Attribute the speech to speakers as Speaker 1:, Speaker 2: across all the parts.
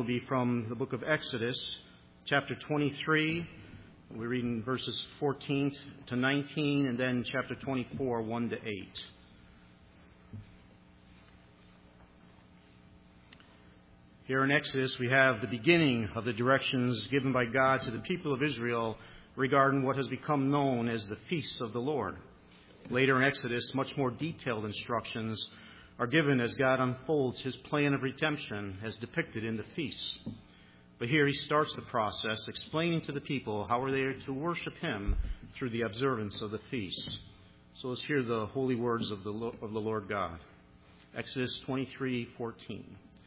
Speaker 1: will be from the book of Exodus, chapter 23. We're reading verses 14 to 19, and then chapter 24, 1 to 8. Here in Exodus, we have the beginning of the directions given by God to the people of Israel regarding what has become known as the feasts of the Lord. Later in Exodus, much more detailed instructions are given as God unfolds his plan of redemption as depicted in the feasts. But here he starts the process explaining to the people how are they to worship him through the observance of the feasts. So let's hear the holy words of the Lord God. Exodus 23:14.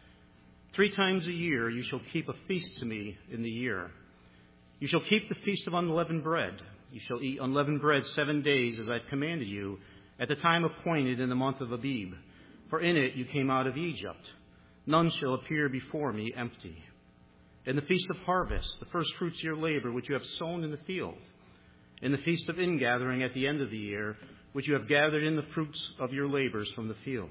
Speaker 1: 3 times a year you shall keep a feast to me in the year. You shall keep the feast of unleavened bread. You shall eat unleavened bread 7 days as I have commanded you, at the time appointed in the month of Abib. For in it you came out of Egypt. None shall appear before me empty. In the feast of harvest, the first fruits of your labor, which you have sown in the field. In the feast of ingathering at the end of the year, which you have gathered in the fruits of your labors from the field.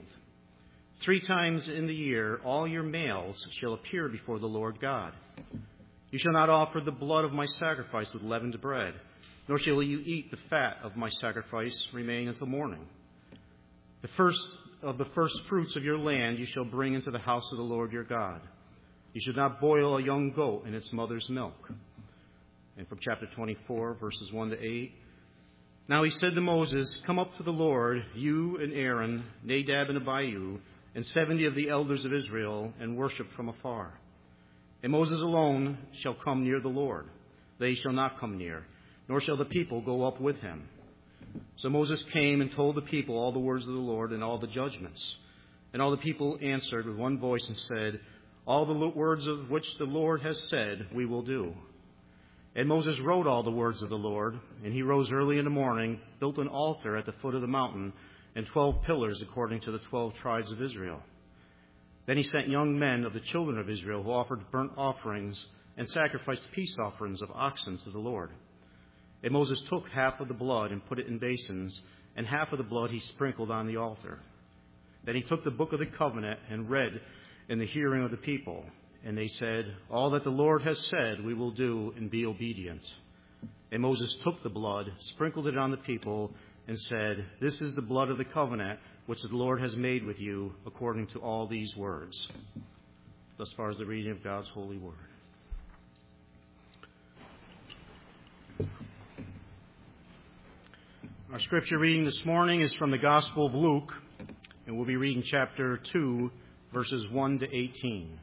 Speaker 1: 3 times in the year all your males shall appear before the Lord God. You shall not offer the blood of my sacrifice with leavened bread, nor shall you eat the fat of my sacrifice remaining until morning. The first fruits of your land you shall bring into the house of the Lord your God. You should not boil a young goat in its mother's milk. And from chapter 24, verses 1 to 8. Now he said to Moses, come up to the Lord, you and Aaron, Nadab and Abihu, and 70 of the elders of Israel, and worship from afar. And Moses alone shall come near the Lord. They shall not come near, nor shall the people go up with him. So Moses came and told the people all the words of the Lord and all the judgments. And all the people answered with one voice and said, all the words of which the Lord has said we will do. And Moses wrote all the words of the Lord, and he rose early in the morning, built an altar at the foot of the mountain, and 12 pillars according to the 12 tribes of Israel. Then he sent young men of the children of Israel who offered burnt offerings and sacrificed peace offerings of oxen to the Lord. And Moses took half of the blood and put it in basins, and half of the blood he sprinkled on the altar. Then he took the book of the covenant and read in the hearing of the people. And they said, all that the Lord has said we will do and be obedient. And Moses took the blood, sprinkled it on the people, and said, this is the blood of the covenant which the Lord has made with you according to all these words. Thus far as the reading of God's holy word. Our scripture reading this morning is from the Gospel of Luke, and we'll be reading chapter 2, verses 1 to 18.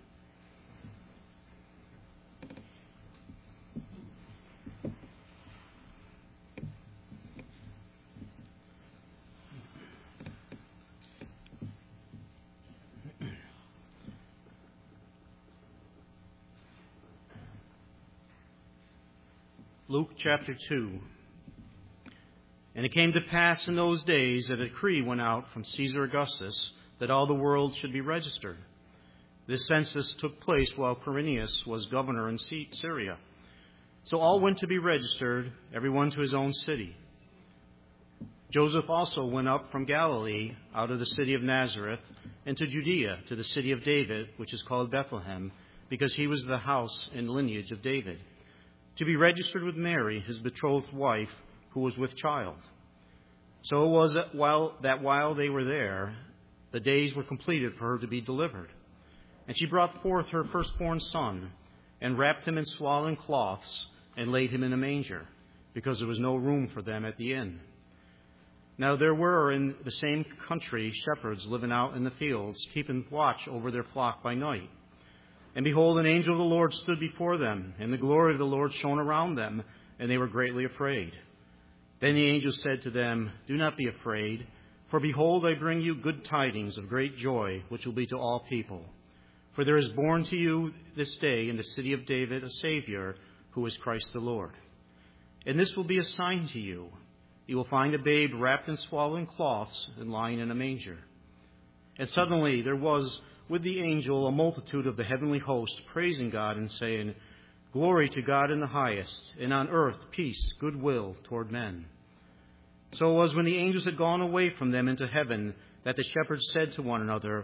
Speaker 1: Luke chapter 2. And it came to pass in those days that a decree went out from Caesar Augustus that all the world should be registered. This census took place while Quirinius was governor in Syria. So all went to be registered, everyone to his own city. Joseph also went up from Galilee out of the city of Nazareth into Judea to the city of David, which is called Bethlehem, because he was the house and lineage of David, to be registered with Mary, his betrothed wife, who was with child. So it was that while they were there, the days were completed for her to be delivered. And she brought forth her firstborn son, and wrapped him in swaddling cloths, and laid him in a manger, because there was no room for them at the inn. Now there were in the same country shepherds living out in the fields, keeping watch over their flock by night. And behold, an angel of the Lord stood before them, and the glory of the Lord shone around them, and they were greatly afraid. Then the angel said to them, do not be afraid, for behold, I bring you good tidings of great joy, which will be to all people. For there is born to you this day in the city of David a Savior, who is Christ the Lord. And this will be a sign to you. You will find a babe wrapped in swaddling cloths and lying in a manger. And suddenly there was with the angel a multitude of the heavenly host, praising God and saying, glory to God in the highest, and on earth peace, goodwill toward men. So it was when the angels had gone away from them into heaven that the shepherds said to one another,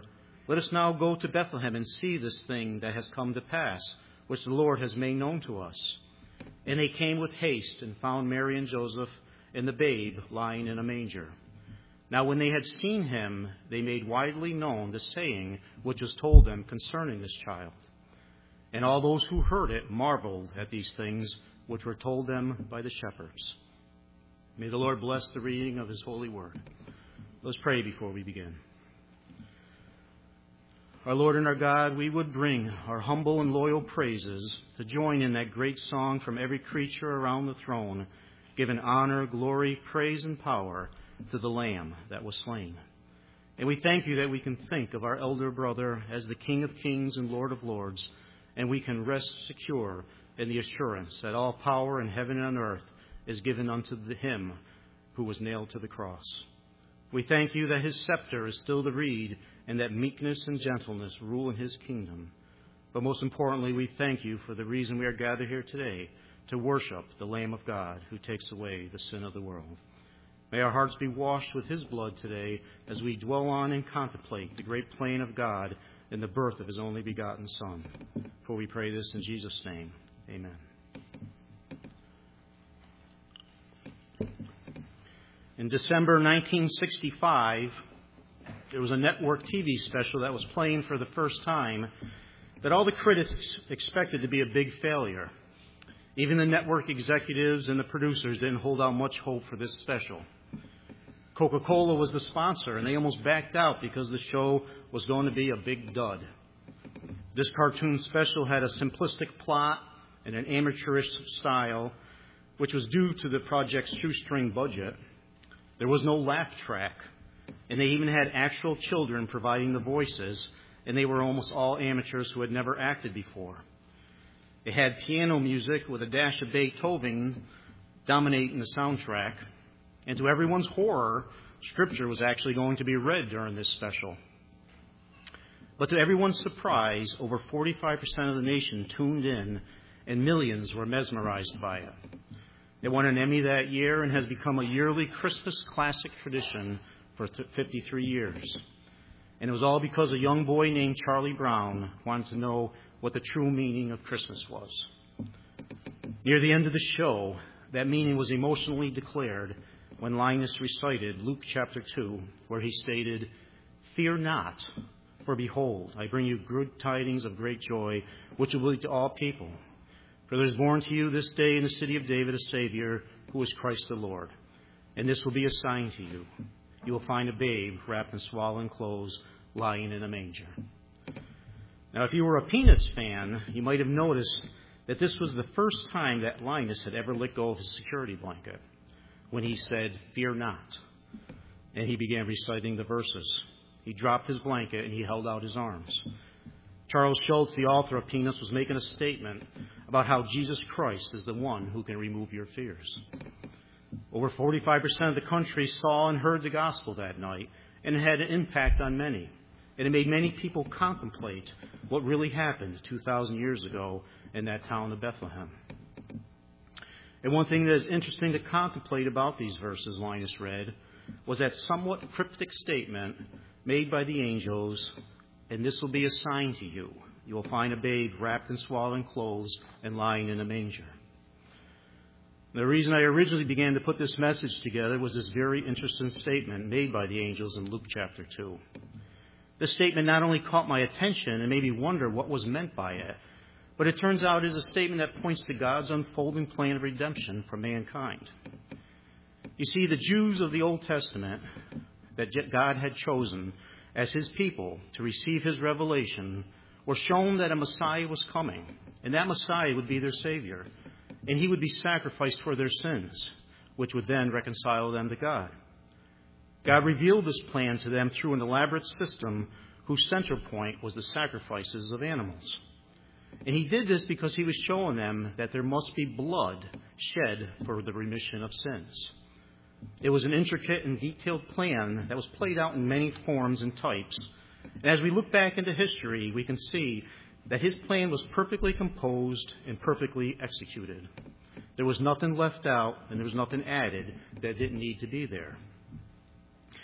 Speaker 1: Let us now go to Bethlehem and see this thing that has come to pass, which the Lord has made known to us. And they came with haste and found Mary and Joseph and the babe lying in a manger. Now when they had seen him, they made widely known the saying which was told them concerning this child. And all those who heard it marveled at these things which were told them by the shepherds. May the Lord bless the reading of his holy word. Let's pray before we begin. Our Lord and our God, we would bring our humble and loyal praises to join in that great song from every creature around the throne, giving honor, glory, praise, and power to the Lamb that was slain. And we thank you that we can think of our elder brother as the King of kings and Lord of lords, and we can rest secure in the assurance that all power in heaven and on earth is given unto him who was nailed to the cross. We thank you that his scepter is still the reed, and that meekness and gentleness rule in his kingdom. But most importantly, we thank you for the reason we are gathered here today, to worship the Lamb of God who takes away the sin of the world. May our hearts be washed with his blood today as we dwell on and contemplate the great plan of God in the birth of his only begotten Son. For we pray this in Jesus' name. Amen. In December 1965, there was a network TV special that was playing for the first time that all the critics expected to be a big failure. Even the network executives and the producers didn't hold out much hope for this special. Coca-Cola was the sponsor, and they almost backed out because the show was going to be a big dud. This cartoon special had a simplistic plot and an amateurish style, which was due to the project's shoestring budget. There was no laugh track, and they even had actual children providing the voices, and they were almost all amateurs who had never acted before. It had piano music with a dash of Beethoven dominating the soundtrack, and to everyone's horror, Scripture was actually going to be read during this special. But to everyone's surprise, over 45% of the nation tuned in, and millions were mesmerized by it. It won an Emmy that year and has become a yearly Christmas classic tradition for 53 years. And it was all because a young boy named Charlie Brown wanted to know what the true meaning of Christmas was. Near the end of the show, that meaning was emotionally declared when Linus recited Luke chapter 2, where he stated, "Fear not, for behold, I bring you good tidings of great joy, which will be to all people. For there is born to you this day in the city of David a Savior, who is Christ the Lord. And this will be a sign to you. You will find a babe wrapped in swaddling clothes, lying in a manger." Now, if you were a Peanuts fan, you might have noticed that this was the first time that Linus had ever let go of his security blanket, when he said, "Fear not." And he began reciting the verses. He dropped his blanket and he held out his arms. Charles Schulz, the author of Peanuts, was making a statement about how Jesus Christ is the one who can remove your fears. Over 45% of the country saw and heard the gospel that night, and it had an impact on many. And it made many people contemplate what really happened 2,000 years ago in that town of Bethlehem. And one thing that is interesting to contemplate about these verses Linus read was that somewhat cryptic statement made by the angels, "And this will be a sign to you. You will find a babe wrapped in swaddling clothes and lying in a manger." The reason I originally began to put this message together was this very interesting statement made by the angels in Luke chapter 2. This statement not only caught my attention and made me wonder what was meant by it, but it turns out it is a statement that points to God's unfolding plan of redemption for mankind. You see, the Jews of the Old Testament that God had chosen as his people to receive his revelation were shown that a Messiah was coming, and that Messiah would be their Savior, and he would be sacrificed for their sins, which would then reconcile them to God. God revealed this plan to them through an elaborate system whose center point was the sacrifices of animals. And he did this because he was showing them that there must be blood shed for the remission of sins. It was an intricate and detailed plan that was played out in many forms and types. And as we look back into history, we can see that his plan was perfectly composed and perfectly executed. There was nothing left out and there was nothing added that didn't need to be there.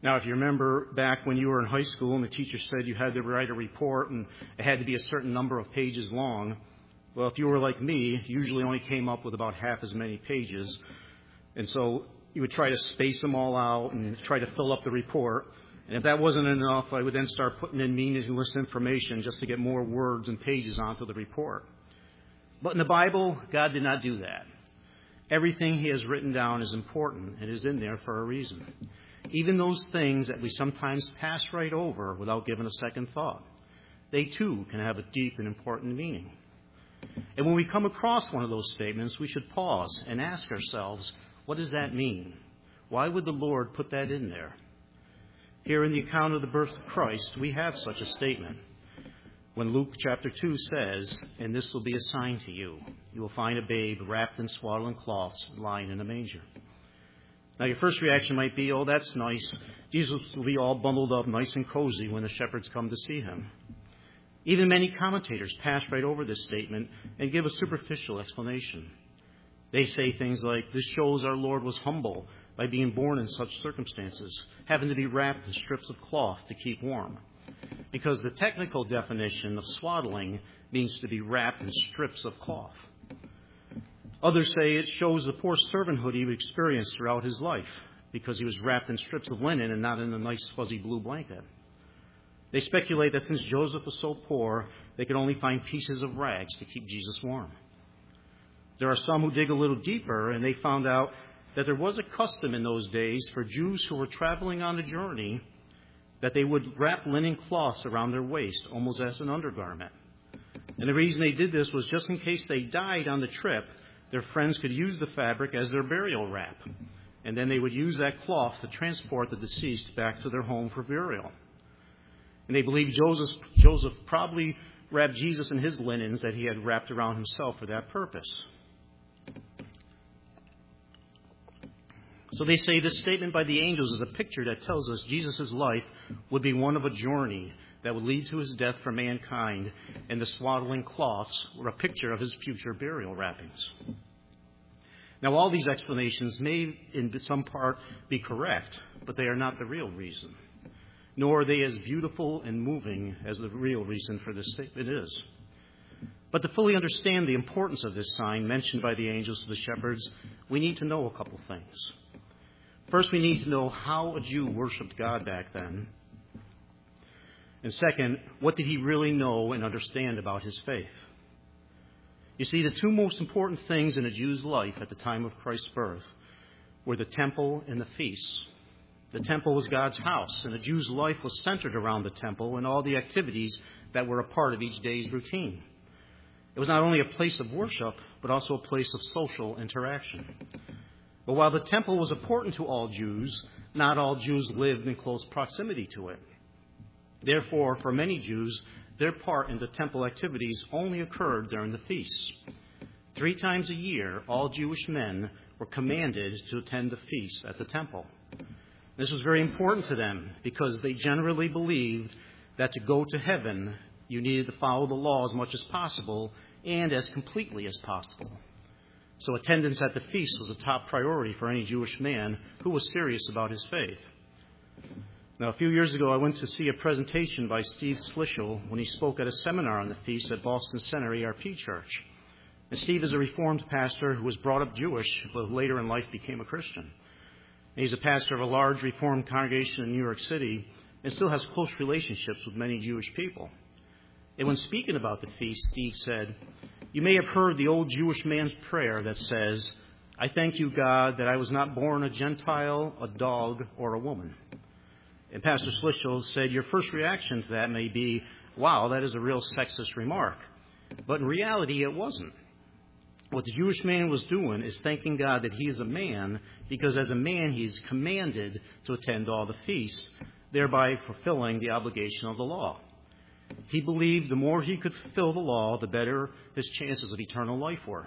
Speaker 1: Now, if you remember back when you were in high school and the teacher said you had to write a report and it had to be a certain number of pages long, well, if you were like me, you usually only came up with about half as many pages. And so you would try to space them all out and try to fill up the report. And if that wasn't enough, I would then start putting in meaningless information just to get more words and pages onto the report. But in the Bible, God did not do that. Everything He has written down is important and is in there for a reason. Even those things that we sometimes pass right over without giving a second thought, they too can have a deep and important meaning. And when we come across one of those statements, we should pause and ask ourselves, what does that mean? Why would the Lord put that in there? Here in the account of the birth of Christ, we have such a statement. When Luke chapter 2 says, "And this will be a sign to you. You will find a babe wrapped in swaddling cloths, lying in a manger." Now, your first reaction might be, oh, that's nice. Jesus will be all bundled up nice and cozy when the shepherds come to see him. Even many commentators pass right over this statement and give a superficial explanation. They say things like, this shows our Lord was humble by being born in such circumstances, having to be wrapped in strips of cloth to keep warm. Because the technical definition of swaddling means to be wrapped in strips of cloth. Others say it shows the poor servanthood he would experience throughout his life, because he was wrapped in strips of linen and not in a nice fuzzy blue blanket. They speculate that since Joseph was so poor, they could only find pieces of rags to keep Jesus warm. There are some who dig a little deeper, and they found out that there was a custom in those days for Jews who were traveling on a journey that they would wrap linen cloths around their waist, almost as an undergarment. And the reason they did this was just in case they died on the trip, their friends could use the fabric as their burial wrap. And then they would use that cloth to transport the deceased back to their home for burial. And they believe Joseph probably wrapped Jesus in his linens that he had wrapped around himself for that purpose. So they say this statement by the angels is a picture that tells us Jesus' life would be one of a journey that would lead to his death for mankind, and the swaddling cloths were a picture of his future burial wrappings. Now, all these explanations may, in some part, be correct, but they are not the real reason, nor are they as beautiful and moving as the real reason for this statement is. But to fully understand the importance of this sign mentioned by the angels to the shepherds, we need to know a couple things. First, we need to know how a Jew worshipped God back then. And second, what did he really know and understand about his faith? You see, the two most important things in a Jew's life at the time of Christ's birth were the temple and the feasts. The temple was God's house, and a Jew's life was centered around the temple and all the activities that were a part of each day's routine. It was not only a place of worship, but also a place of social interaction. But while the temple was important to all Jews, not all Jews lived in close proximity to it. Therefore, for many Jews, their part in the temple activities only occurred during the feasts. 3 times a year, all Jewish men were commanded to attend the feasts at the temple. This was very important to them because they generally believed that to go to heaven, you needed to follow the law as much as possible and as completely as possible. So attendance at the feast was a top priority for any Jewish man who was serious about his faith. Now, a few years ago, I went to see a presentation by Steve Schlichel when he spoke at a seminar on the feast at Boston Center ERP Church. And Steve is a Reformed pastor who was brought up Jewish, but later in life became a Christian. And he's a pastor of a large Reformed congregation in New York City and still has close relationships with many Jewish people. And when speaking about the feast, Steve said, "You may have heard the old Jewish man's prayer that says, 'I thank you, God, that I was not born a Gentile, a dog, or a woman.'" And Pastor Schlichel said, your first reaction to that may be, wow, that is a real sexist remark. But in reality, it wasn't. What the Jewish man was doing is thanking God that he is a man, because as a man, he's commanded to attend all the feasts, thereby fulfilling the obligation of the law. He believed the more he could fulfill the law, the better his chances of eternal life were.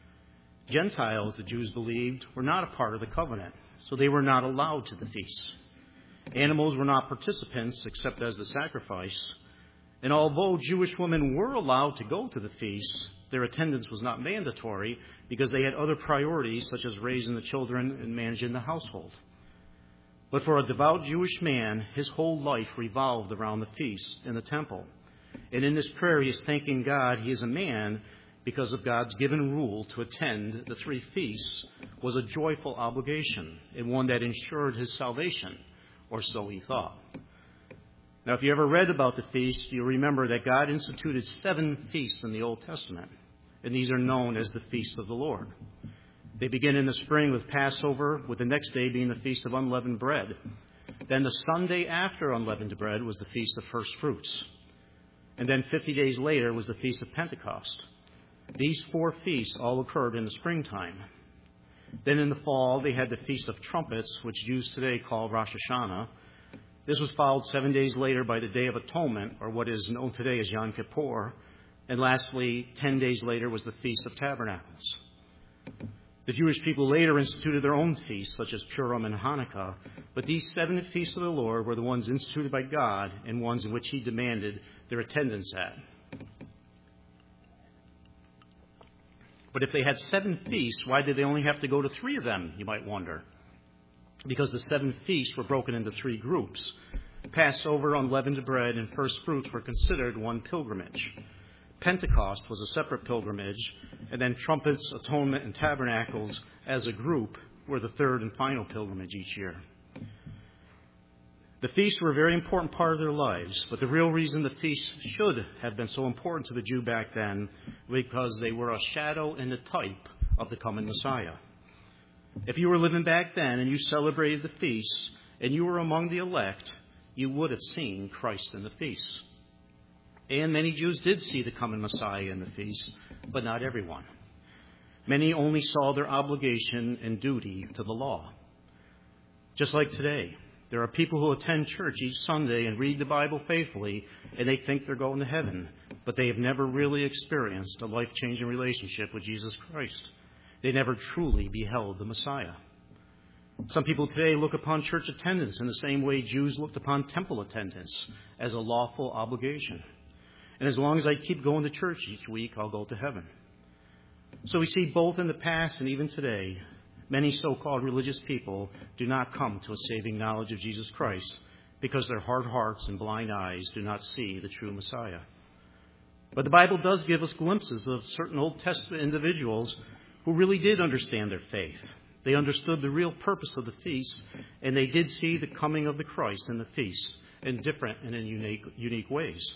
Speaker 1: Gentiles, the Jews believed, were not a part of the covenant, so they were not allowed to the feasts. Animals were not participants except as the sacrifice. And although Jewish women were allowed to go to the feasts, their attendance was not mandatory because they had other priorities such as raising the children and managing the household. But for a devout Jewish man, his whole life revolved around the feast in the temple. And in this prayer, he is thanking God he is a man because of God's given rule to attend the 3 feasts was a joyful obligation and one that ensured his salvation, or so he thought. Now, if you ever read about the feast, you'll remember that God instituted 7 feasts in the Old Testament, and these are known as the feasts of the Lord. They begin in the spring with Passover, with the next day being the Feast of Unleavened Bread. Then the Sunday after Unleavened Bread was the Feast of First Fruits. And then 50 days later was the Feast of Pentecost. These 4 feasts all occurred in the springtime. Then in the fall, they had the Feast of Trumpets, which Jews today call Rosh Hashanah. This was followed 7 days later by the Day of Atonement, or what is known today as Yom Kippur. And lastly, 10 days later was the Feast of Tabernacles. The Jewish people later instituted their own feasts, such as Purim and Hanukkah, but these 7 feasts of the Lord were the ones instituted by God and ones in which he demanded their attendance at. But if they had 7 feasts, why did they only have to go to 3 of them, you might wonder? Because the 7 feasts were broken into 3 groups. Passover, unleavened bread, and first fruits were considered one pilgrimage. Pentecost was a separate pilgrimage, and then trumpets, atonement, and tabernacles as a group were the 3rd and final pilgrimage each year. The feasts were a very important part of their lives, but the real reason the feasts should have been so important to the Jew back then was because they were a shadow and a type of the coming Messiah. If you were living back then and you celebrated the feasts and you were among the elect, you would have seen Christ in the feasts. And many Jews did see the coming Messiah in the feast, but not everyone. Many only saw their obligation and duty to the law. Just like today, there are people who attend church each Sunday and read the Bible faithfully, and they think they're going to heaven, but they have never really experienced a life-changing relationship with Jesus Christ. They never truly beheld the Messiah. Some people today look upon church attendance in the same way Jews looked upon temple attendance, as a lawful obligation. And as long as I keep going to church each week, I'll go to heaven. So we see both in the past and even today, many so-called religious people do not come to a saving knowledge of Jesus Christ because their hard hearts and blind eyes do not see the true Messiah. But the Bible does give us glimpses of certain Old Testament individuals who really did understand their faith. They understood the real purpose of the feast, and they did see the coming of the Christ in the feast in different and in unique ways.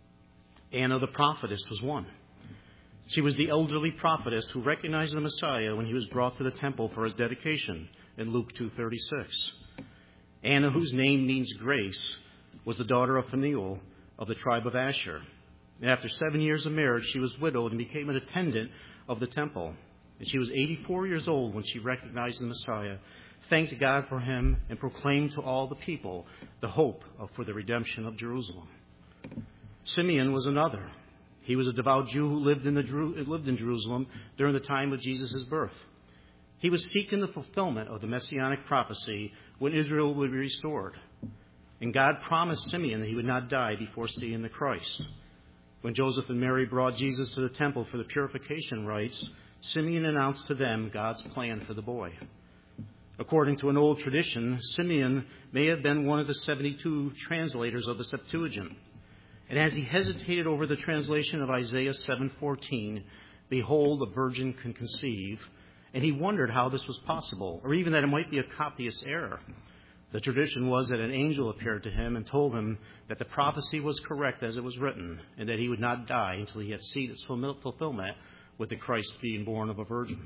Speaker 1: Anna the prophetess was one. She was the elderly prophetess who recognized the Messiah when he was brought to the temple for his dedication in Luke 2:36. Anna, whose name means grace, was the daughter of Phanuel of the tribe of Asher. And after 7 years of marriage, she was widowed and became an attendant of the temple. And she was 84 years old when she recognized the Messiah, thanked God for him, and proclaimed to all the people the hope for the redemption of Jerusalem. Simeon was another. He was a devout Jew who lived in Jerusalem during the time of Jesus' birth. He was seeking the fulfillment of the messianic prophecy when Israel would be restored. And God promised Simeon that he would not die before seeing the Christ. When Joseph and Mary brought Jesus to the temple for the purification rites, Simeon announced to them God's plan for the boy. According to an old tradition, Simeon may have been one of the 72 translators of the Septuagint. And as he hesitated over the translation of Isaiah 7:14, behold, a virgin can conceive, and he wondered how this was possible, or even that it might be a copyist error. The tradition was that an angel appeared to him and told him that the prophecy was correct as it was written, and that he would not die until he had seen its fulfillment with the Christ being born of a virgin.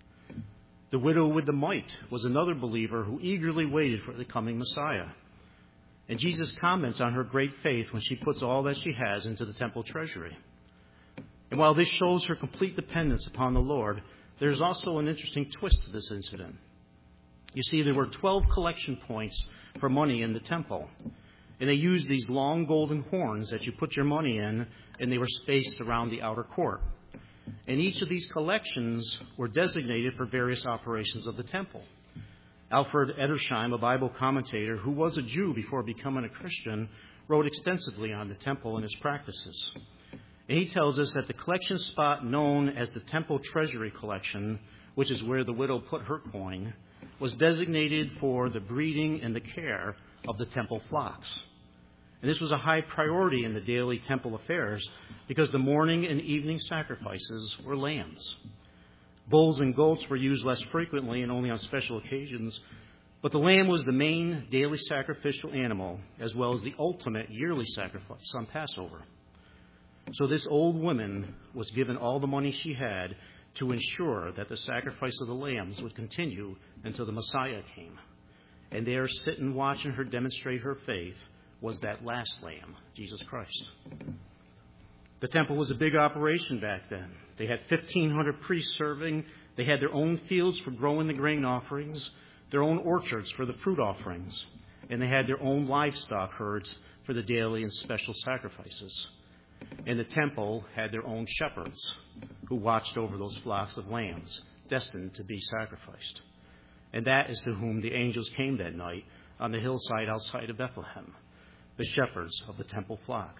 Speaker 1: The widow with the mite was another believer who eagerly waited for the coming Messiah. And Jesus comments on her great faith when she puts all that she has into the temple treasury. And while this shows her complete dependence upon the Lord, there's also an interesting twist to this incident. You see, there were 12 collection points for money in the temple. And they used these long golden horns that you put your money in, and they were spaced around the outer court. And each of these collections were designated for various operations of the temple. Alfred Edersheim, a Bible commentator who was a Jew before becoming a Christian, wrote extensively on the temple and its practices. And he tells us that the collection spot known as the temple treasury collection, which is where the widow put her coin, was designated for the breeding and the care of the temple flocks. And this was a high priority in the daily temple affairs because the morning and evening sacrifices were lambs. Bulls and goats were used less frequently and only on special occasions, but the lamb was the main daily sacrificial animal, as well as the ultimate yearly sacrifice on Passover. So this old woman was given all the money she had to ensure that the sacrifice of the lambs would continue until the Messiah came. And there, sitting watching her demonstrate her faith, was that last lamb, Jesus Christ. The temple was a big operation back then. They had 1,500 priests serving. They had their own fields for growing the grain offerings, their own orchards for the fruit offerings, and they had their own livestock herds for the daily and special sacrifices. And the temple had their own shepherds who watched over those flocks of lambs destined to be sacrificed. And that is to whom the angels came that night on the hillside outside of Bethlehem, the shepherds of the temple flock.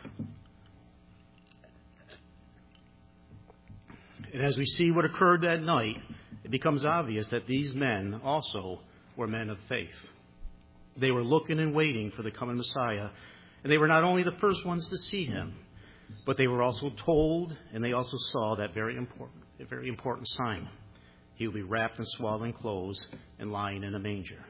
Speaker 1: And as we see what occurred that night, it becomes obvious that these men also were men of faith. They were looking and waiting for the coming Messiah, and they were not only the first ones to see him, but they were also told, and they also saw that very important sign. He will be wrapped in swaddling clothes and lying in a manger.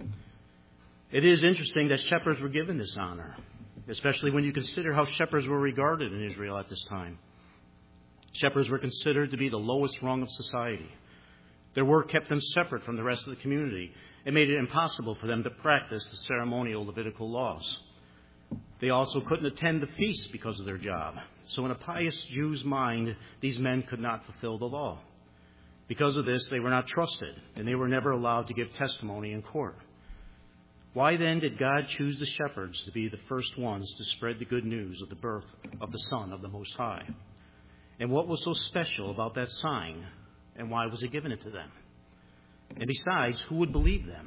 Speaker 1: It is interesting that shepherds were given this honor, especially when you consider how shepherds were regarded in Israel at this time. Shepherds were considered to be the lowest rung of society. Their work kept them separate from the rest of the community. It made it impossible for them to practice the ceremonial Levitical laws. They also couldn't attend the feasts because of their job. So in a pious Jew's mind, these men could not fulfill the law. Because of this, they were not trusted, and they were never allowed to give testimony in court. Why then did God choose the shepherds to be the first ones to spread the good news of the birth of the Son of the Most High? And what was so special about that sign, and why was he giving it to them? And besides, who would believe them?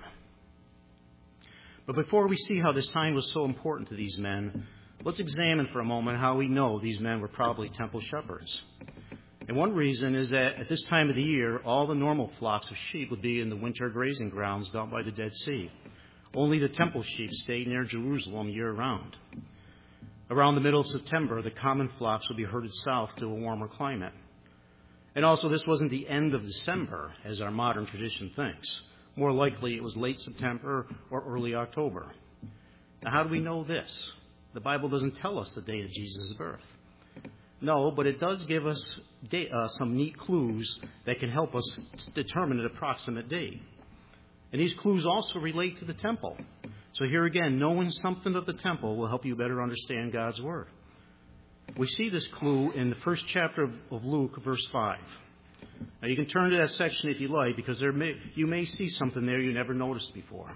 Speaker 1: But before we see how this sign was so important to these men, let's examine for a moment how we know these men were probably temple shepherds. And one reason is that at this time of the year, all the normal flocks of sheep would be in the winter grazing grounds down by the Dead Sea. Only the temple sheep stayed near Jerusalem year-round. Around the middle of September, the common flocks would be herded south to a warmer climate. And also, this wasn't the end of December, as our modern tradition thinks. More likely, it was late September or early October. Now, how do we know this? The Bible doesn't tell us the date of Jesus' birth. No, but it does give us some neat clues that can help us determine an approximate date. And these clues also relate to the temple. So here again, knowing something of the temple will help you better understand God's Word. We see this clue in the first chapter of Luke, verse 5. Now you can turn to that section if you like, because you may see something there you never noticed before.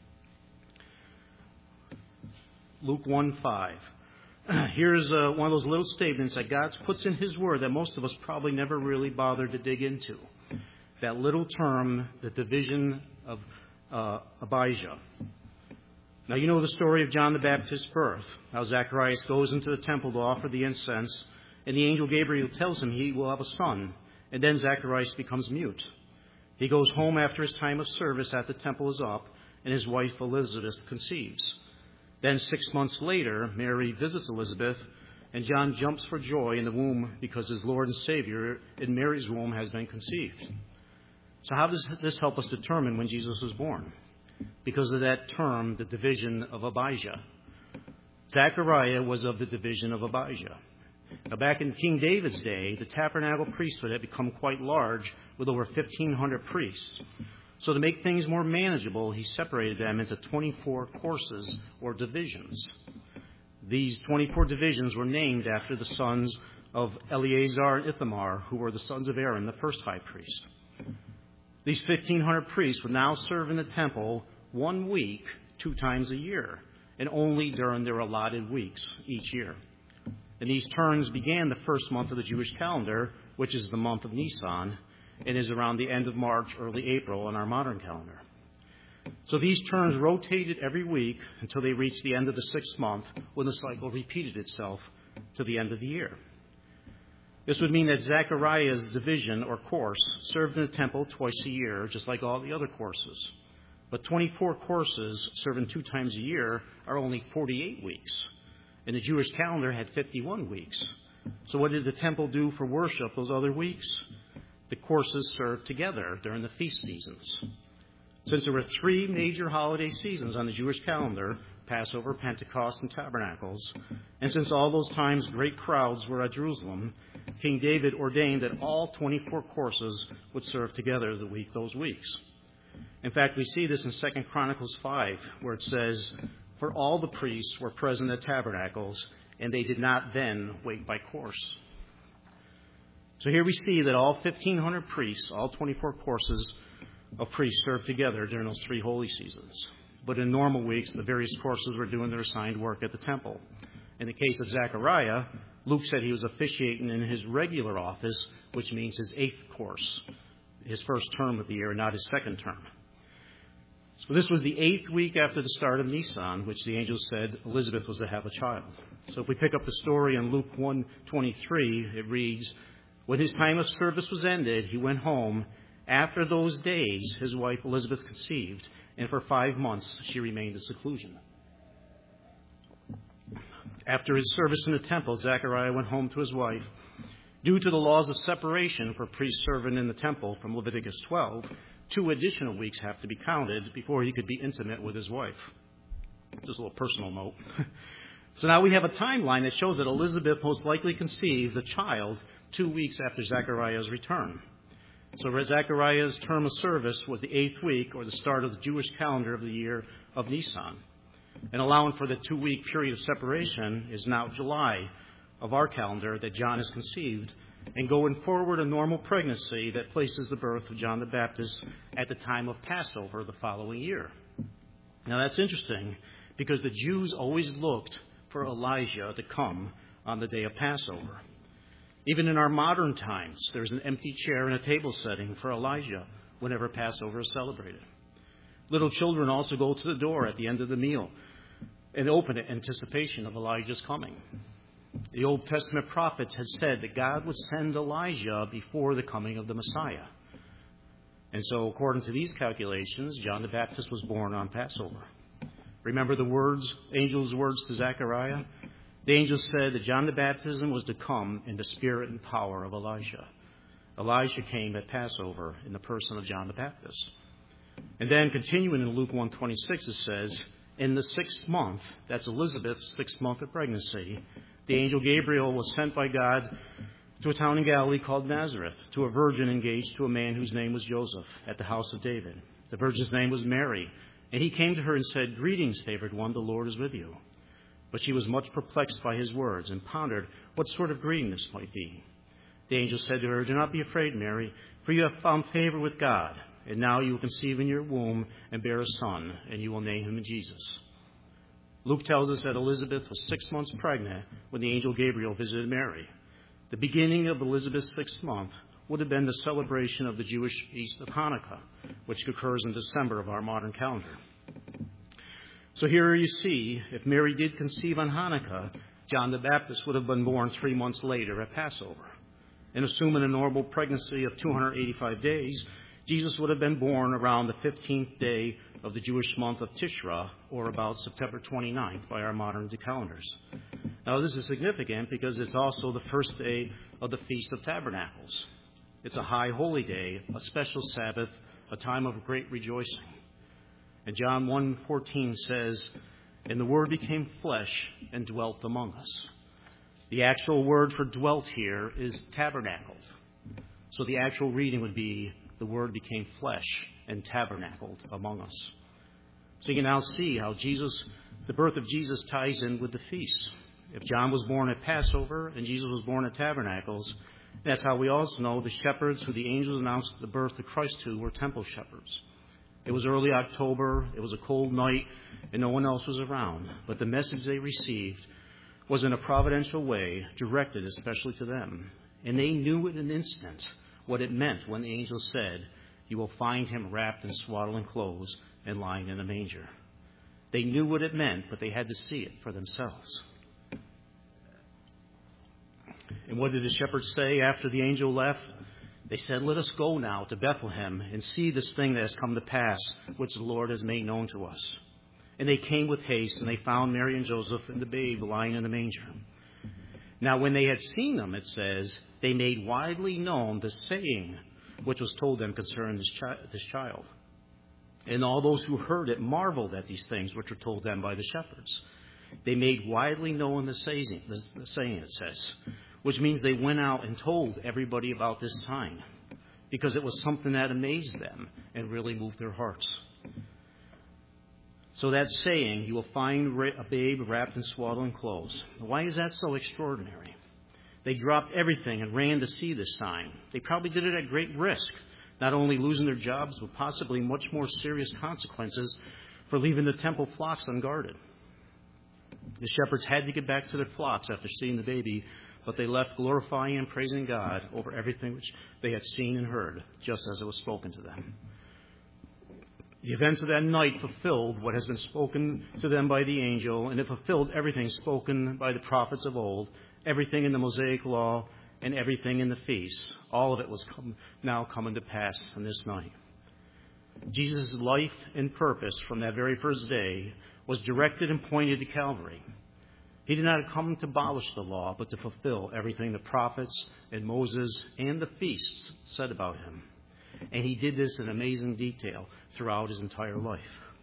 Speaker 1: Luke 1:5. Here's one of those little statements that God puts in His Word that most of us probably never really bothered to dig into. That little term, the division of Abijah. Now, you know the story of John the Baptist's birth, how Zacharias goes into the temple to offer the incense, and the angel Gabriel tells him he will have a son, and then Zacharias becomes mute. He goes home after his time of service at the temple is up, and his wife Elizabeth conceives. Then 6 months later, Mary visits Elizabeth, and John jumps for joy in the womb because his Lord and Savior in Mary's womb has been conceived. So how does this help us determine when Jesus was born? Because of that term, the division of Abijah. Zechariah was of the division of Abijah. Now, back in King David's day, the tabernacle priesthood had become quite large with over 1,500 priests. So to make things more manageable, he separated them into 24 courses or divisions. These 24 divisions were named after the sons of Eleazar and Ithamar, who were the sons of Aaron, the first high priest. These 1,500 priests would now serve in the temple 1 week, 2 times a year, and only during their allotted weeks each year. And these terms began the first month of the Jewish calendar, which is the month of Nisan, and is around the end of March, early April in our modern calendar. So these terms rotated every week until they reached the end of the 6th month, when the cycle repeated itself to the end of the year. This would mean that Zechariah's division or course served in the temple twice a year, just like all the other courses. But 24 courses serving 2 times a year are only 48 weeks. And the Jewish calendar had 51 weeks. So what did the temple do for worship those other weeks? The courses served together during the feast seasons. Since there were 3 major holiday seasons on the Jewish calendar, Passover, Pentecost, and Tabernacles, and since all those times great crowds were at Jerusalem, King David ordained that all 24 courses would serve together those weeks. In fact, we see this in 2 Chronicles 5, where it says, "For all the priests were present at tabernacles, and they did not then wait by course." So here we see that all 1,500 priests, all 24 courses of priests served together during those 3 holy seasons. But in normal weeks, the various courses were doing their assigned work at the temple. In the case of Zechariah, Luke said he was officiating in his regular office, which means his 8th course, his first term of the year, not his second term. So this was the 8th week after the start of Nisan, which the angel said Elizabeth was to have a child. So if we pick up the story in Luke 1:23, it reads, "When his time of service was ended, he went home. After those days, his wife Elizabeth conceived, and for 5 months she remained in seclusion." After his service in the temple, Zechariah went home to his wife. Due to the laws of separation for priests serving in the temple from Leviticus 12, 2 additional weeks have to be counted before he could be intimate with his wife. Just a little personal note. So now we have a timeline that shows that Elizabeth most likely conceived the child 2 weeks after Zechariah's return. So Zechariah's term of service was the 8th week, or the start of the Jewish calendar of the year of Nisan. And allowing for the 2-week period of separation is now July of our calendar that John is conceived, and going forward a normal pregnancy that places the birth of John the Baptist at the time of Passover the following year. Now that's interesting because the Jews always looked for Elijah to come on the day of Passover. Even in our modern times, there's an empty chair and a table setting for Elijah whenever Passover is celebrated. Little children also go to the door at the end of the meal and open in anticipation of Elijah's coming. The Old Testament prophets had said that God would send Elijah before the coming of the Messiah. And so, according to these calculations, John the Baptist was born on Passover. Remember the angel's words to Zechariah? The angel said that John the Baptist was to come in the spirit and power of Elijah. Elijah came at Passover in the person of John the Baptist. And then, continuing in Luke 1:26, it says, "In the 6th month," that's Elizabeth's 6th month of pregnancy, "the angel Gabriel was sent by God to a town in Galilee called Nazareth, to a virgin engaged to a man whose name was Joseph, at the house of David. The virgin's name was Mary. And he came to her and said, 'Greetings, favored one, the Lord is with you.' But she was much perplexed by his words and pondered what sort of greeting this might be. The angel said to her, 'Do not be afraid, Mary, for you have found favor with God. And now you will conceive in your womb and bear a son, and you will name him Jesus.'" Luke tells us that Elizabeth was 6 months pregnant when the angel Gabriel visited Mary. The beginning of Elizabeth's 6th month would have been the celebration of the Jewish Feast of Hanukkah, which occurs in December of our modern calendar. So here you see, if Mary did conceive on Hanukkah, John the Baptist would have been born 3 months later at Passover. And assuming a normal pregnancy of 285 days, Jesus would have been born around the 15th day of the Jewish month of Tishra, or about September 29th by our modern calendars. Now this is significant because it's also the first day of the Feast of Tabernacles. It's a high holy day, a special Sabbath, a time of great rejoicing. And John 1:14 says, "And the Word became flesh and dwelt among us." The actual word for dwelt here is tabernacled. So the actual reading would be, "The Word became flesh and tabernacled among us." So you can now see how the birth of Jesus ties in with the feast. If John was born at Passover and Jesus was born at Tabernacles, that's how we also know the shepherds who the angels announced the birth of Christ to were temple shepherds. It was early October, it was a cold night, and no one else was around. But the message they received was in a providential way directed especially to them. And they knew in an instant what it meant when the angel said, "You will find him wrapped in swaddling clothes and lying in a manger." They knew what it meant, but they had to see it for themselves. And what did the shepherds say after the angel left? They said, "Let us go now to Bethlehem and see this thing that has come to pass, which the Lord has made known to us." And they came with haste, and they found Mary and Joseph and the babe lying in the manger. Now when they had seen them, it says, they made widely known the saying which was told them concerning this child. And all those who heard it marveled at these things which were told them by the shepherds. They made widely known the saying, it says, which means they went out and told everybody about this sign, because it was something that amazed them and really moved their hearts. So that saying, "You will find a babe wrapped in swaddling clothes." Why is that so extraordinary? They dropped everything and ran to see this sign. They probably did it at great risk, not only losing their jobs, but possibly much more serious consequences for leaving the temple flocks unguarded. The shepherds had to get back to their flocks after seeing the baby, but they left glorifying and praising God over everything which they had seen and heard, just as it was spoken to them. The events of that night fulfilled what has been spoken to them by the angel, and it fulfilled everything spoken by the prophets of old, everything in the Mosaic law, and everything in the feasts. All of it was now coming to pass on this night. Jesus' life and purpose from that very first day was directed and pointed to Calvary. He did not come to abolish the law, but to fulfill everything the prophets and Moses and the feasts said about him. And he did this in amazing detail throughout his entire life.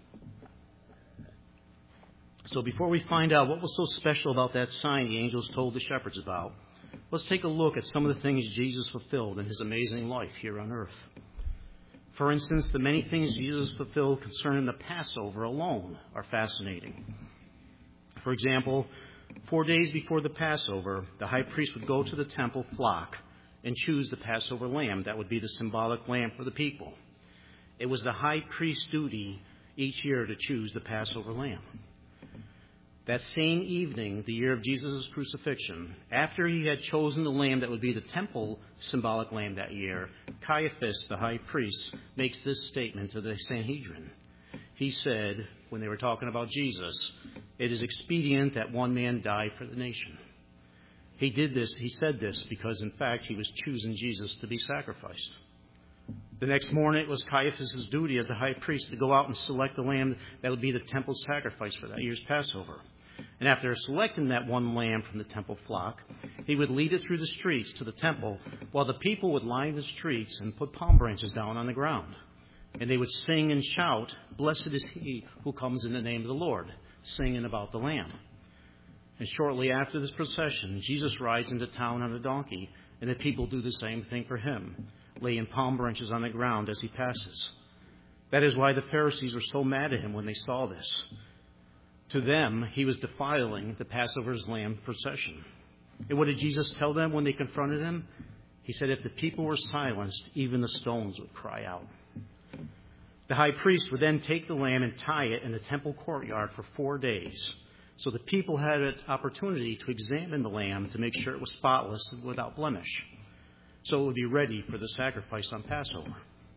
Speaker 1: So before we find out what was so special about that sign the angels told the shepherds about, let's take a look at some of the things Jesus fulfilled in his amazing life here on earth. For instance, the many things Jesus fulfilled concerning the Passover alone are fascinating. For example, 4 days before the Passover, the high priest would go to the temple flock and choose the Passover lamb that would be the symbolic lamb for the people. It was the high priest's duty each year to choose the Passover lamb. That same evening, the year of Jesus' crucifixion, after he had chosen the lamb that would be the temple symbolic lamb that year, Caiaphas, the high priest, makes this statement to the Sanhedrin. He said, when they were talking about Jesus, "It is expedient that one man die for the nation." He said this because, in fact, he was choosing Jesus to be sacrificed. The next morning, it was Caiaphas' duty as the high priest to go out and select the lamb that would be the temple sacrifice for that year's Passover. And after selecting that one lamb from the temple flock, he would lead it through the streets to the temple, while the people would line the streets and put palm branches down on the ground. And they would sing and shout, "Blessed is he who comes in the name of the Lord," singing about the lamb. And shortly after this procession, Jesus rides into town on a donkey, and the people do the same thing for him, laying palm branches on the ground as he passes. That is why the Pharisees were so mad at him when they saw this. To them, he was defiling the Passover's lamb procession. And what did Jesus tell them when they confronted him? He said, if the people were silenced, even the stones would cry out. The high priest would then take the lamb and tie it in the temple courtyard for 4 days. So the people had an opportunity to examine the lamb to make sure it was spotless and without blemish, so it would be ready for the sacrifice on Passover.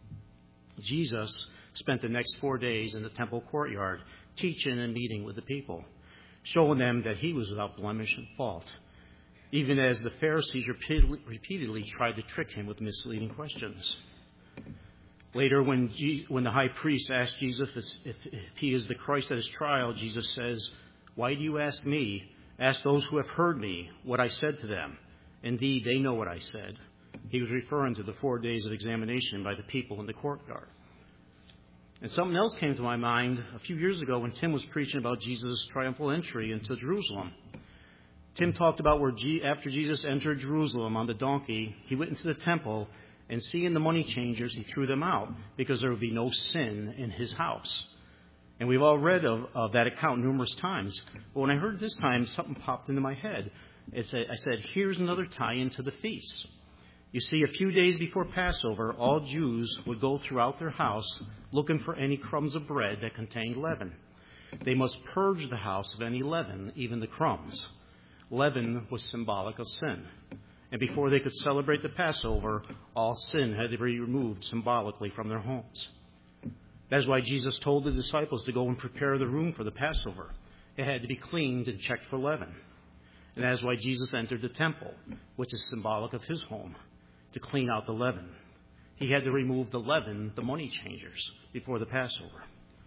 Speaker 1: Jesus spent the next 4 days in the temple courtyard, teaching and meeting with the people, showing them that he was without blemish and fault, even as the Pharisees repeatedly tried to trick him with misleading questions. Later, when the high priest asked Jesus if he is the Christ at his trial, Jesus says, "Why do you ask me? Ask those who have heard me what I said to them. Indeed, they know what I said." He was referring to the 4 days of examination by the people in the courtyard. And something else came to my mind a few years ago when Tim was preaching about Jesus' triumphal entry into Jerusalem. Tim talked about where after Jesus entered Jerusalem on the donkey, he went into the temple, and seeing the money changers, he threw them out because there would be no sin in his house. And we've all read of that account numerous times. But when I heard it this time, something popped into my head. I said, here's another tie-in to the feast. You see, a few days before Passover, all Jews would go throughout their house looking for any crumbs of bread that contained leaven. They must purge the house of any leaven, even the crumbs. Leaven was symbolic of sin. And before they could celebrate the Passover, all sin had to be removed symbolically from their homes. That is why Jesus told the disciples to go and prepare the room for the Passover. It had to be cleaned and checked for leaven. And that is why Jesus entered the temple, which is symbolic of his home. to clean out the leaven. He had to remove the leaven, the money changers, before the Passover.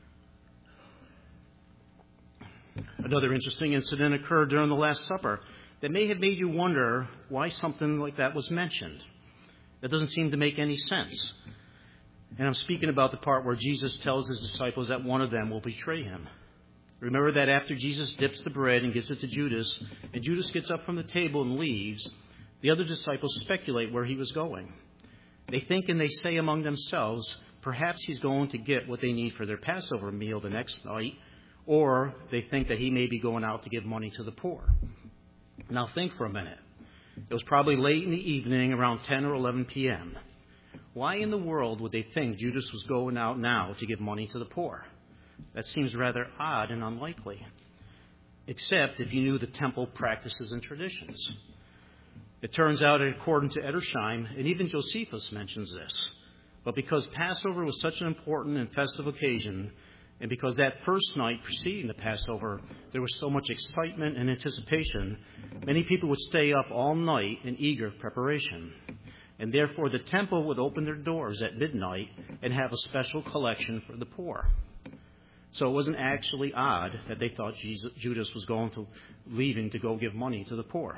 Speaker 1: Another interesting incident occurred during the Last Supper that may have made you wonder why something like that was mentioned. That doesn't seem to make any sense. And I'm speaking about the part where Jesus tells his disciples that one of them will betray him. Remember that after Jesus dips the bread and gives it to Judas, and Judas gets up from the table and leaves, the other disciples speculate where he was going. They think and they say among themselves, perhaps he's going to get what they need for their Passover meal the next night, or they think that he may be going out to give money to the poor. Now think for a minute. It was probably late in the evening, around 10 or 11 p.m. Why in the world would they think Judas was going out now to give money to the poor? That seems rather odd and unlikely, except if you knew the temple practices and traditions. It turns out, according to Edersheim, and even Josephus mentions this, but because Passover was such an important and festive occasion, and because that first night preceding the Passover, there was so much excitement and anticipation, many people would stay up all night in eager preparation. And therefore, the temple would open their doors at midnight and have a special collection for the poor. So it wasn't actually odd that they thought Judas was leaving to go give money to the poor.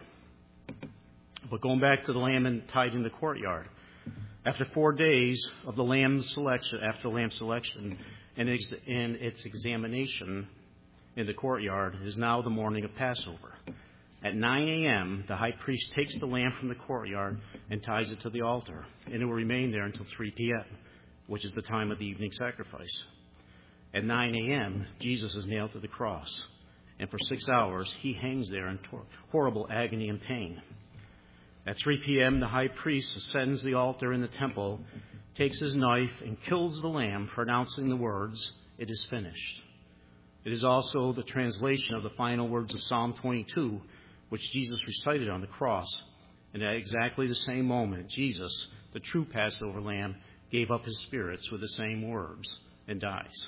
Speaker 1: But going back to the lamb tied in the courtyard, after 4 days of the lamb selection, and its examination in the courtyard, is now the morning of Passover. At 9 a.m., the high priest takes the lamb from the courtyard and ties it to the altar, and it will remain there until 3 p.m., which is the time of the evening sacrifice. At 9 a.m., Jesus is nailed to the cross, and for 6 hours he hangs there in horrible agony and pain. At 3 p.m., the high priest ascends the altar in the temple, takes his knife, and kills the lamb, pronouncing the words, "It is finished." It is also the translation of the final words of Psalm 22, which Jesus recited on the cross. And at exactly the same moment, Jesus, the true Passover lamb, gave up his spirits with the same words and dies.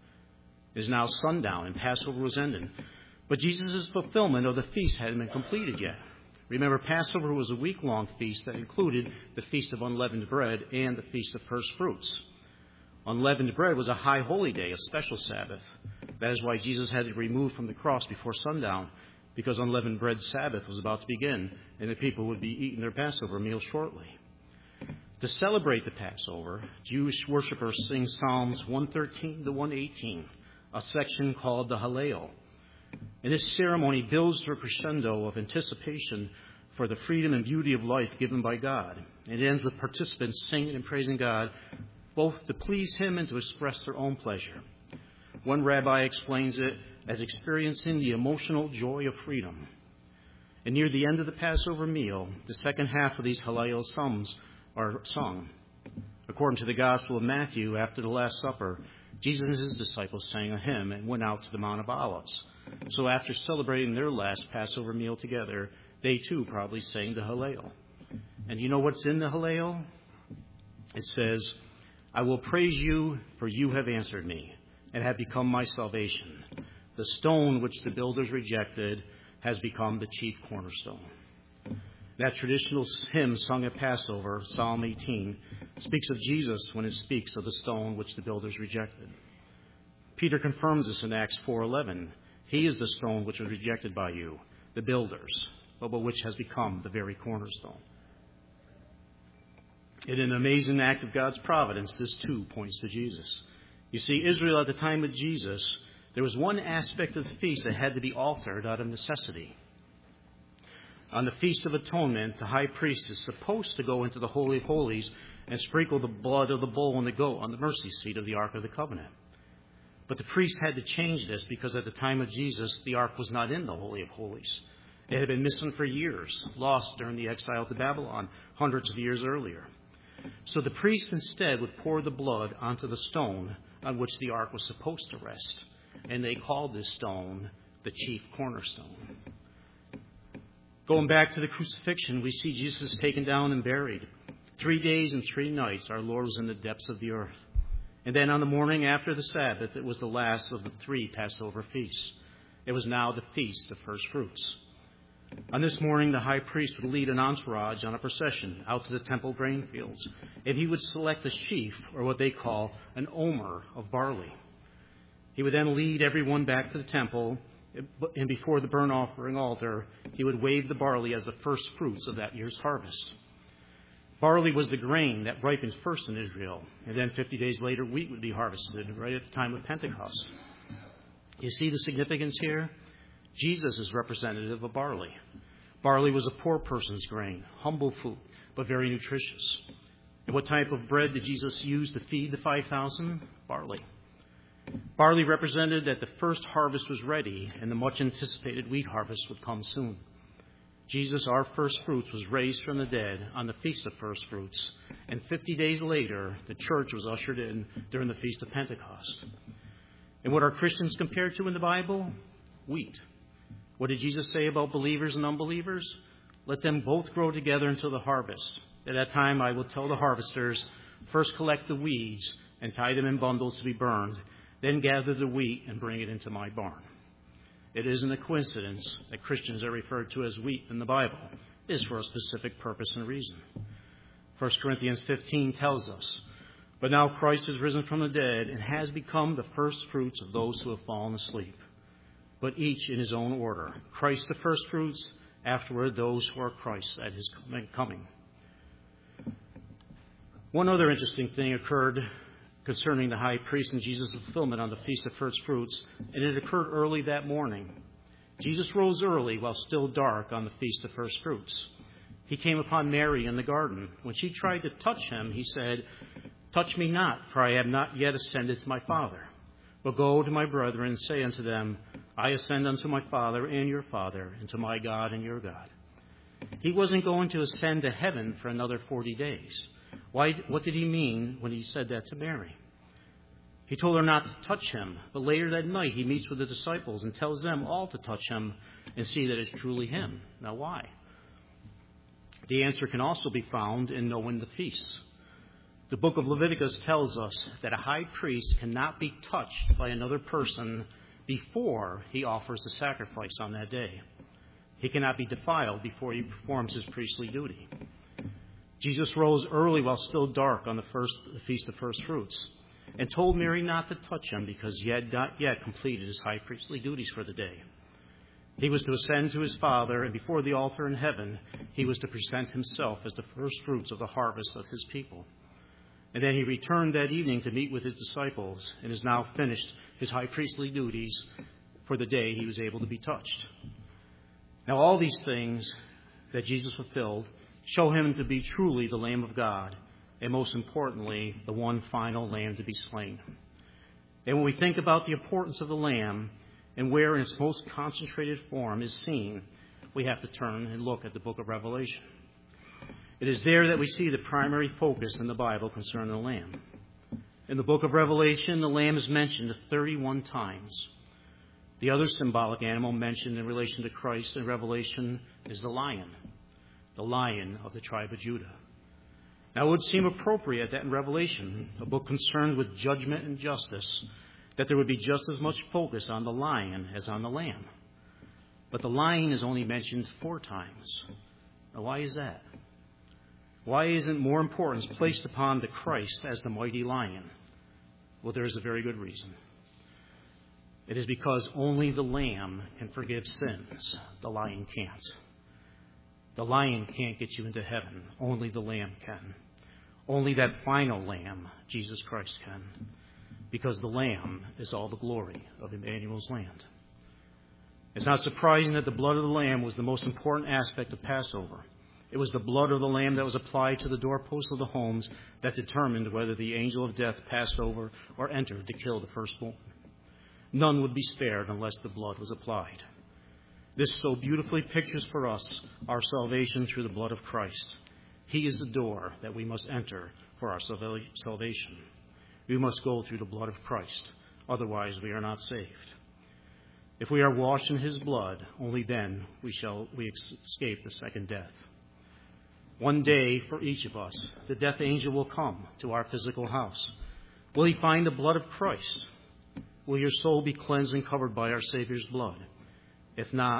Speaker 1: It is now sundown and Passover was ended, but Jesus' fulfillment of the feast hadn't been completed yet. Remember, Passover was a week-long feast that included the Feast of Unleavened Bread and the Feast of First Fruits. Unleavened bread was a high holy day, a special Sabbath. That is why Jesus had it removed from the cross before sundown, because unleavened bread Sabbath was about to begin, and the people would be eating their Passover meal shortly. To celebrate the Passover, Jewish worshippers sing Psalms 113 to 118, a section called the Hallel. And this ceremony builds to a crescendo of anticipation for the freedom and beauty of life given by God. It ends with participants singing and praising God, both to please Him and to express their own pleasure. One rabbi explains it as experiencing the emotional joy of freedom. And near the end of the Passover meal, the second half of these Hallel psalms are sung. According to the Gospel of Matthew, after the Last Supper, Jesus and his disciples sang a hymn and went out to the Mount of Olives. So after celebrating their last Passover meal together, they too probably sang the Hallel. And you know what's in the Hallel? It says, "I will praise you, for you have answered me, and have become my salvation. The stone which the builders rejected has become the chief cornerstone." That traditional hymn sung at Passover, Psalm 18, speaks of Jesus when it speaks of the stone which the builders rejected. Peter confirms this in Acts 4:11. He is the stone which was rejected by you, the builders, but which has become the very cornerstone. In an amazing act of God's providence, this too points to Jesus. You see, Israel at the time of Jesus, there was one aspect of the feast that had to be altered out of necessity. On the Feast of Atonement, the high priest is supposed to go into the Holy of Holies and sprinkle the blood of the bull and the goat on the mercy seat of the Ark of the Covenant. But the priest had to change this because at the time of Jesus, the Ark was not in the Holy of Holies. It had been missing for years, lost during the exile to Babylon hundreds of years earlier. So the priest instead would pour the blood onto the stone on which the Ark was supposed to rest. And they called this stone the chief cornerstone. Going back to the crucifixion, we see Jesus taken down and buried. 3 days and 3 nights, our Lord was in the depths of the earth. And then on the morning after the Sabbath, it was the last of the 3 Passover feasts. It was now the Feast of First Fruits. On this morning, the high priest would lead an entourage on a procession out to the temple grain fields, and he would select a sheaf, or what they call an omer, of barley. He would then lead everyone back to the temple, and before the burnt offering altar, he would wave the barley as the first fruits of that year's harvest. Barley was the grain that ripened first in Israel, and then 50 days later, wheat would be harvested right at the time of Pentecost. You see the significance here? Jesus is representative of barley. Barley was a poor person's grain, humble food, but very nutritious. And what type of bread did Jesus use to feed the 5,000? Barley. Barley represented that the first harvest was ready, and the much anticipated wheat harvest would come soon. Jesus, our first fruits, was raised from the dead on the Feast of First Fruits, and 50 days later, the church was ushered in during the Feast of Pentecost. And what are Christians compared to in the Bible? Wheat. What did Jesus say about believers and unbelievers? Let them both grow together until the harvest. At that time, I will tell the harvesters, first collect the weeds and tie them in bundles to be burned, then gather the wheat and bring it into my barn. It isn't a coincidence that Christians are referred to as wheat in the Bible. It is for a specific purpose and reason. 1 Corinthians 15 tells us, but now Christ is risen from the dead and has become the first fruits of those who have fallen asleep. But each in his own order. Christ the first fruits, afterward those who are Christ at his coming. One other interesting thing occurred concerning the high priest and Jesus' fulfillment on the Feast of First Fruits, and it occurred early that morning. Jesus rose early while still dark on the Feast of First Fruits. He came upon Mary in the garden. When she tried to touch him, he said, touch me not, for I have not yet ascended to my Father. But go to my brethren and say unto them, I ascend unto my Father and your Father, and to my God and your God. He wasn't going to ascend to heaven for another 40 days. What did he mean when he said that to Mary? He told her not to touch him, but later that night he meets with the disciples and tells them all to touch him and see that it's truly him. Now why? The answer can also be found in knowing the feasts. The book of Leviticus tells us that a high priest cannot be touched by another person before he offers the sacrifice on that day. He cannot be defiled before he performs his priestly duty. Jesus rose early while still dark on the Feast of First Fruits and told Mary not to touch him because he had not yet completed his high priestly duties for the day. He was to ascend to his Father, and before the altar in heaven, he was to present himself as the first fruits of the harvest of his people. And then he returned that evening to meet with his disciples and has now finished his high priestly duties for the day he was able to be touched. Now, all these things that Jesus fulfilled show him to be truly the Lamb of God, and most importantly, the one final Lamb to be slain. And when we think about the importance of the Lamb and where in its most concentrated form is seen, we have to turn and look at the book of Revelation. It is there that we see the primary focus in the Bible concerning the Lamb. In the book of Revelation, the Lamb is mentioned 31 times. The other symbolic animal mentioned in relation to Christ in Revelation is the lion of the tribe of Judah. Now, it would seem appropriate that in Revelation, a book concerned with judgment and justice, that there would be just as much focus on the lion as on the lamb. But the lion is only mentioned 4 times. Now, why is that? Why isn't more importance placed upon the Christ as the mighty lion? Well, there is a very good reason. It is because only the lamb can forgive sins. The lion can't. The lion can't get you into heaven. Only the lamb can. Only that final lamb, Jesus Christ, can. Because the lamb is all the glory of Emmanuel's land. It's not surprising that the blood of the lamb was the most important aspect of Passover. It was the blood of the lamb that was applied to the doorposts of the homes that determined whether the angel of death passed over or entered to kill the firstborn. None would be spared unless the blood was applied. This so beautifully pictures for us our salvation through the blood of Christ. He is the door that we must enter for our salvation. We must go through the blood of Christ. Otherwise, we are not saved. If we are washed in his blood, only then we escape the second death. One day, for each of us, the death angel will come to our physical house. Will he find the blood of Christ? Will your soul be cleansed and covered by our Savior's blood? If not,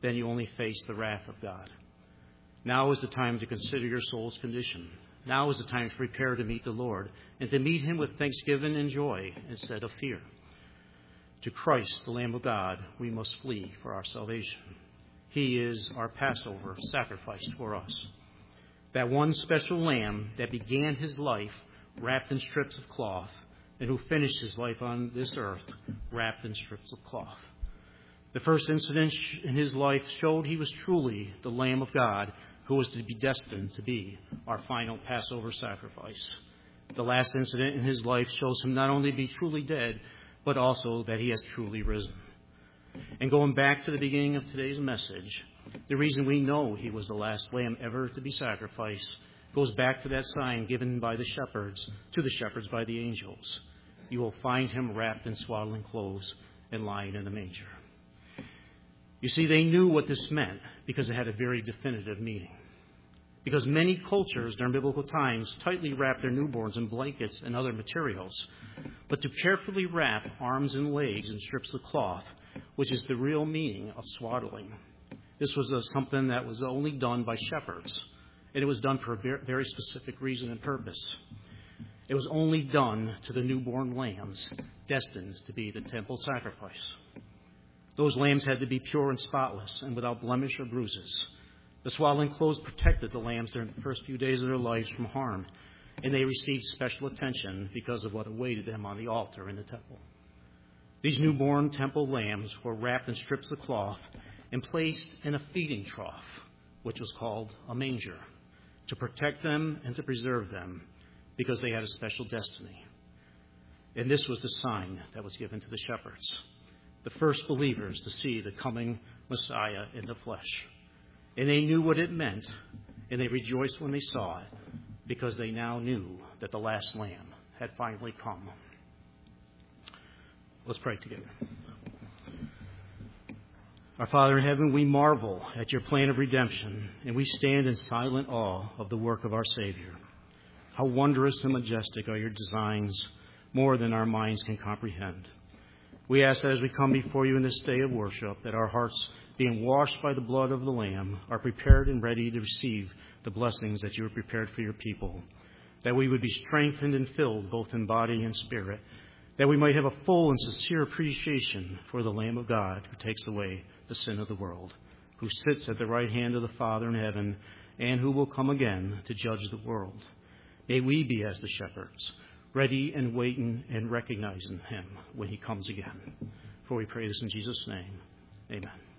Speaker 1: then you only face the wrath of God. Now is the time to consider your soul's condition. Now is the time to prepare to meet the Lord and to meet him with thanksgiving and joy instead of fear. To Christ, the Lamb of God, we must flee for our salvation. He is our Passover sacrificed for us. That one special lamb that began his life wrapped in strips of cloth and who finished his life on this earth wrapped in strips of cloth. The first incident in his life showed he was truly the Lamb of God who was to be destined to be our final Passover sacrifice. The last incident in his life shows him not only to be truly dead, but also that he has truly risen. And going back to the beginning of today's message, the reason we know he was the last lamb ever to be sacrificed goes back to that sign given by the shepherds, to the shepherds by the angels. You will find him wrapped in swaddling clothes and lying in a manger. You see, they knew what this meant because it had a very definitive meaning. Because many cultures during biblical times tightly wrapped their newborns in blankets and other materials. But to carefully wrap arms and legs in strips of cloth, which is the real meaning of swaddling, this was something that was only done by shepherds. And it was done for a very specific reason and purpose. It was only done to the newborn lambs destined to be the temple sacrifice. Those lambs had to be pure and spotless and without blemish or bruises. The swaddling clothes protected the lambs during the first few days of their lives from harm, and they received special attention because of what awaited them on the altar in the temple. These newborn temple lambs were wrapped in strips of cloth and placed in a feeding trough, which was called a manger, to protect them and to preserve them because they had a special destiny. And this was the sign that was given to the shepherds, the first believers to see the coming Messiah in the flesh. And they knew what it meant, and they rejoiced when they saw it, because they now knew that the last lamb had finally come. Let's pray together. Our Father in heaven, we marvel at your plan of redemption, and we stand in silent awe of the work of our Savior. How wondrous and majestic are your designs, more than our minds can comprehend. We ask that as we come before you in this day of worship, that our hearts, being washed by the blood of the Lamb, are prepared and ready to receive the blessings that you have prepared for your people, that we would be strengthened and filled both in body and spirit, that we might have a full and sincere appreciation for the Lamb of God who takes away the sin of the world, who sits at the right hand of the Father in heaven, and who will come again to judge the world. May we be as the shepherds, ready and waiting and recognizing him when he comes again. For we pray this in Jesus' name. Amen.